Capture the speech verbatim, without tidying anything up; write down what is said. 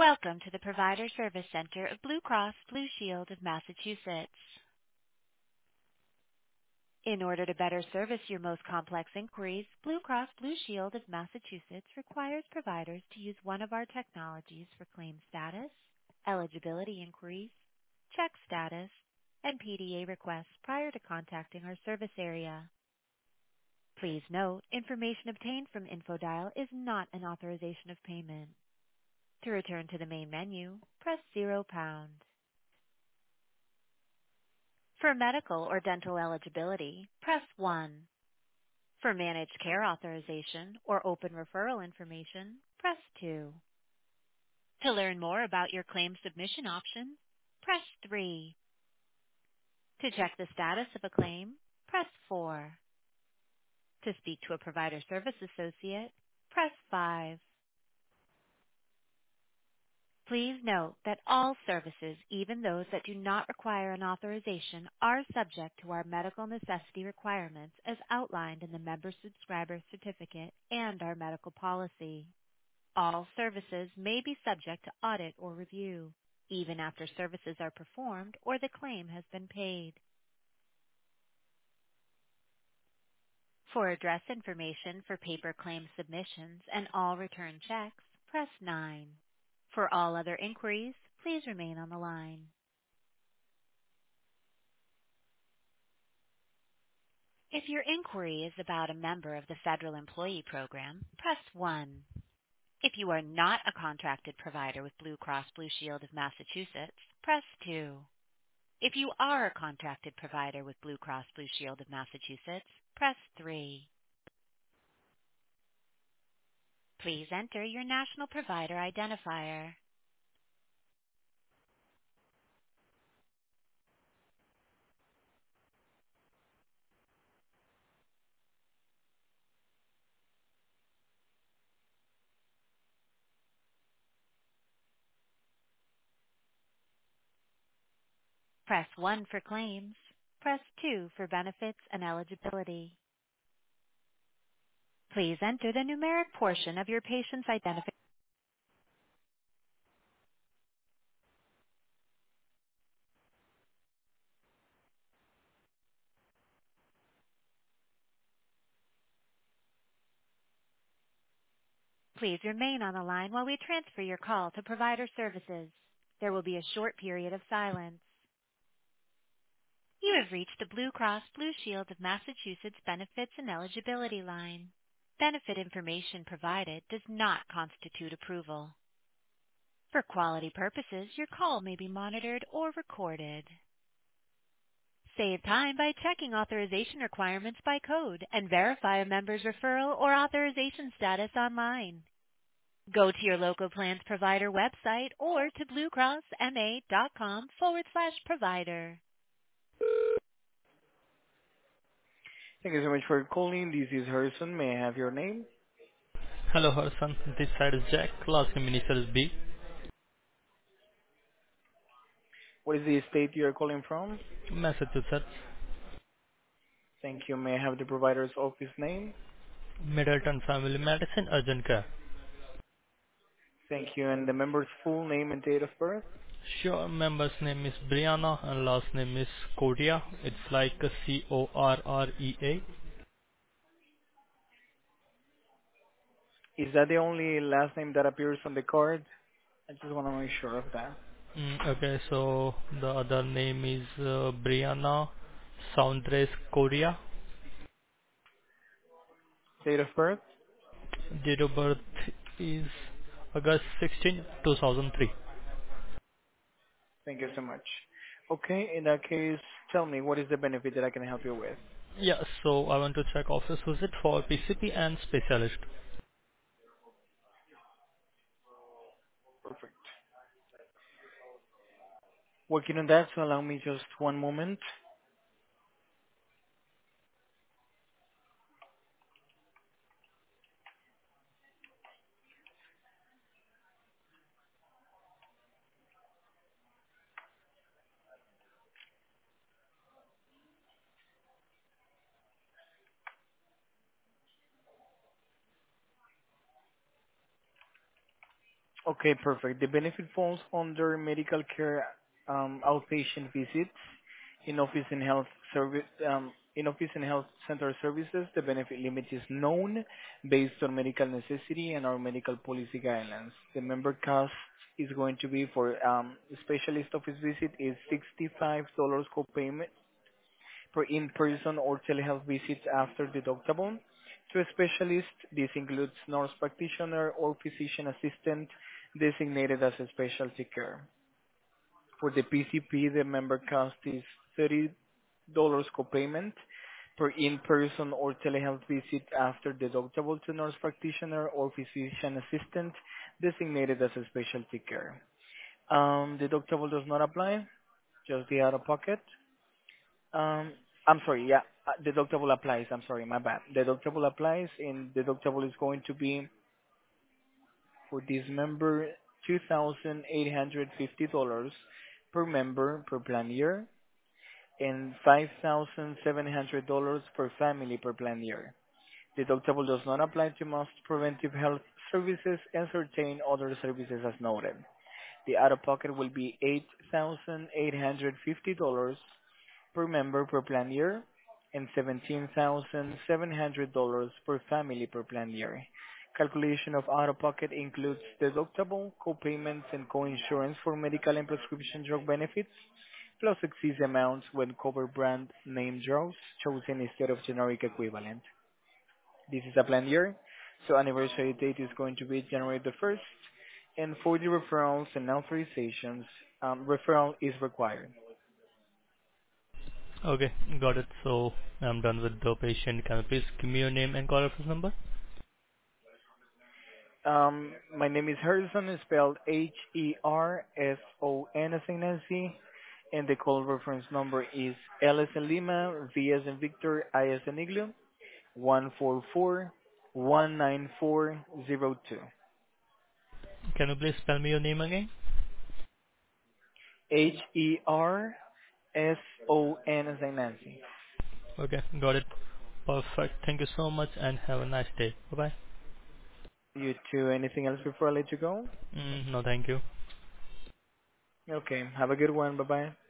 Welcome to the Provider Service Center of Blue Cross Blue Shield of Massachusetts. In order to better service your most complex inquiries, Blue Cross Blue Shield of Massachusetts requires providers to use one of our technologies for claim status, eligibility inquiries, check status, and P D A requests prior to contacting our service area. Please note, information obtained from InfoDial is not an authorization of payment. To return to the main menu, press zero pound. For medical or dental eligibility, press one. For managed care authorization or open referral information, press two. To learn more about your claim submission option, press three. To check the status of a claim, press four. To speak to a provider service associate, press five. Please note that all services, even those that do not require an authorization, are subject to our medical necessity requirements as outlined in the Member Subscriber Certificate and our medical policy. All services may be subject to audit or review, even after services are performed or the claim has been paid. For address information for paper claim submissions and all return checks, press nine. For all other inquiries, please remain on the line. If your inquiry is about a member of the Federal Employee Program, press one. If you are not a contracted provider with Blue Cross Blue Shield of Massachusetts, press two. If you are a contracted provider with Blue Cross Blue Shield of Massachusetts, press three. Please enter your national provider identifier. Press one for claims. Press two for benefits and eligibility. Please enter the numeric portion of your patient's identification. Please remain on the line while we transfer your call to provider services. There will be a short period of silence. You have reached the Blue Cross Blue Shield of Massachusetts Benefits and Eligibility line. Benefit information provided does not constitute approval. For quality purposes, your call may be monitored or recorded. Save time by checking authorization requirements by code and verify a member's referral or authorization status online. Go to your local plans provider website or to bluecrossma.com forward slash provider. Thank you so much for calling. This is Harrison. May I have your name? Hello, Harrison. This side is Jack. Last name initial is B. What is the state you are calling from? Massachusetts. Thank you. May I have the provider's office name? Middleton Family Medicine Urgent Care. Thank you. And the member's full name and date of birth? Sure, member's name is Brianna and last name is Correa. It's like a C O R R E A. Is that the only last name that appears on the card? I just want to make sure of that. Mm, okay, so the other name is uh, Brianna Saundres Correa. Date of birth? Date of birth is August sixteenth, two thousand three. Thank you so much. Okay, in that case, tell me, what is the benefit that I can help you with? Yeah, so I want to check office visit for P C P and specialist. Perfect. Working on that, so allow me just one moment. Okay, perfect. The benefit falls under medical care, um, outpatient visits, in-office and health service, um, in-office and health center services. The benefit limit is known based on medical necessity and our medical policy guidelines. The member cost is going to be for um, specialist office visit is sixty-five dollars copayment per in-person or telehealth visits after deductible. To a specialist, this includes nurse practitioner or physician assistant designated as a specialty care. For the P C P, the member cost is thirty dollars copayment per in-person or telehealth visit after deductible to nurse practitioner or physician assistant designated as a specialty care. Um, deductible does not apply, just the out-of-pocket. Um, I'm sorry, yeah, uh, deductible applies. I'm sorry, my bad. Deductible applies, and deductible is going to be for this member two thousand eight hundred fifty dollars per member per plan year, and five thousand seven hundred dollars per family per plan year. Deductible does not apply to most preventive health services and certain other services as noted. The out-of-pocket will be eight thousand eight hundred fifty dollars per member per plan year and seventeen thousand seven hundred dollars per family per plan year. Calculation of out-of-pocket includes deductible, co-payments, and co-insurance for medical and prescription drug benefits, plus excess amounts when covered brand name drugs chosen instead of generic equivalent. This is a plan year, so anniversary date is going to be January the first, and for the referrals and authorizations, um, referral is required. Okay, got it. So I'm done with the patient. Can you please give me your name and call reference number? Um, my name is Harrison, it's spelled H E R S O N as in Nancy, and the call reference number is L as in Lima, V as in Victor, I as in Igloo, one four four one nine four zero two. Can you please spell me your name again? H E R S O N as in Nancy. Okay, got it. Perfect. Thank you so much and have a nice day. Bye bye. You too. Anything else before I let you go? Mm, no, thank you. Okay. Have a good one. Bye bye.